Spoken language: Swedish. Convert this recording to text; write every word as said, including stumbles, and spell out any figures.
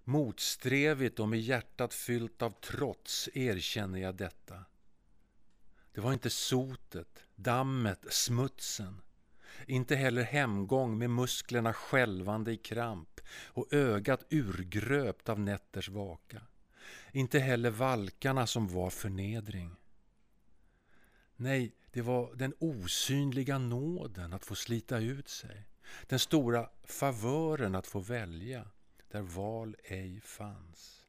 Motsträvigt och med hjärtat fyllt av trots erkänner jag detta. Det var inte sotet, dammet, smutsen. Inte heller hemgång med musklerna skälvande i kramp och ögat urgröpt av nätters vaka. Inte heller valkarna som var förnedring. Nej, det var den osynliga nåden att få slita ut sig. Den stora favören att få välja, där val ej fanns.